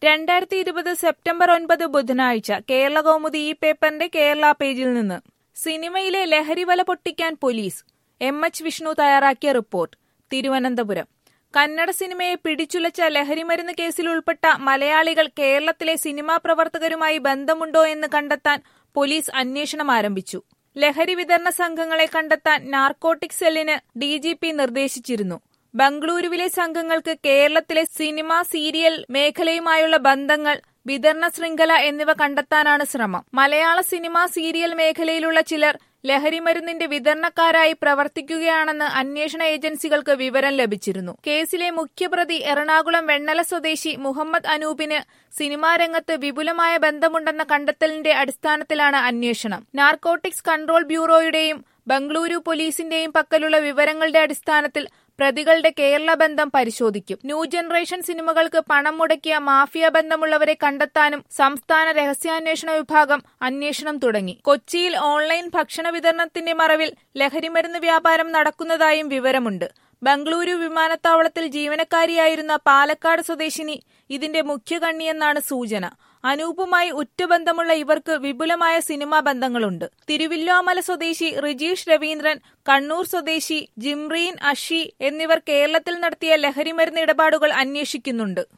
2020 September 9 ബുധനാഴ്ച കേരള കൗമുദി ഈ പേപ്പറിന്റെ കേരള പേജിൽ നിന്ന്. സിനിമയിലെ ലഹരിവല പൊട്ടിക്കാൻ പോലീസ്. എച്ച് വിഷ്ണു തയ്യാറാക്കിയ റിപ്പോർട്ട്. തിരുവനന്തപുരം. കന്നഡ സിനിമയെ പിടിച്ചുലച്ച ലഹരിമരുന്ന് കേസിൽ ഉൾപ്പെട്ട മലയാളികൾ കേരളത്തിലെ സിനിമാ പ്രവർത്തകരുമായി ബന്ധമുണ്ടോ എന്ന് കണ്ടെത്താൻ പോലീസ് അന്വേഷണം ആരംഭിച്ചു. ലഹരി വിതരണ സംഘങ്ങളെ കണ്ടെത്താൻ നാർക്കോട്ടിക് സെല്ലിന് ഡിജിപി നിർദ്ദേശിച്ചിരുന്നു. ബംഗളൂരുവിലെ സംഘങ്ങൾക്ക് കേരളത്തിലെ സിനിമ, സീരിയൽ മേഖലയുമായുള്ള ബന്ധങ്ങൾ, വിതരണ ശൃംഖല എന്നിവ കണ്ടെത്താനാണ് ശ്രമം. മലയാള സിനിമ, സീരിയൽ മേഖലയിലുള്ള ചിലർ ലഹരിമരുന്നിന്റെ വിതരണക്കാരായി പ്രവർത്തിക്കുകയാണെന്ന് അന്വേഷണ ഏജൻസികൾക്ക് വിവരം ലഭിച്ചിരുന്നു. കേസിലെ മുഖ്യപ്രതി എറണാകുളം വെണ്ണല സ്വദേശി മുഹമ്മദ് അനൂപിന് സിനിമാ രംഗത്ത് വിപുലമായ ബന്ധമുണ്ടെന്ന കണ്ടെത്തലിന്റെ അടിസ്ഥാനത്തിലാണ് അന്വേഷണം. നാർക്കോട്ടിക്സ് കൺട്രോൾ ബ്യൂറോയുടെയും ബംഗളൂരു പോലീസിന്റെയും പക്കലുള്ള വിവരങ്ങളുടെ അടിസ്ഥാനത്തിൽ പ്രതികളുടെ കേരള ബന്ധം പരിശോധിക്കും. ന്യൂ ജനറേഷൻ സിനിമകൾക്ക് പണം മുടക്കിയ മാഫിയ ബന്ധമുള്ളവരെ കണ്ടെത്താനും സംസ്ഥാന രഹസ്യാന്വേഷണ വിഭാഗം അന്വേഷണം തുടങ്ങി. കൊച്ചിയിൽ ഓൺലൈൻ ഭക്ഷണ വിതരണത്തിന്റെ മറവിൽ ലഹരിമരുന്ന് വ്യാപാരം നടക്കുന്നതായും വിവരമുണ്ട്. ബംഗളൂരു വിമാനത്താവളത്തിൽ ജീവനക്കാരിയായിരുന്ന പാലക്കാട് സ്വദേശിനി ഇതിന്റെ മുഖ്യകണ്ണിയെന്നാണ് സൂചന. അനൂപുമായി ഉറ്റബന്ധമുള്ള ഇവർക്ക് വിപുലമായ സിനിമാ ബന്ധങ്ങളുണ്ട്. തിരുവില്ലോമല സ്വദേശി റിജീഷ് രവീന്ദ്രൻ, കണ്ണൂർ സ്വദേശി ജിംറീൻ അഷി എന്നിവർ കേരളത്തിൽ നടത്തിയ ലഹരിമരുന്ന് ഇടപാടുകൾ അന്വേഷിക്കുന്നുണ്ട്.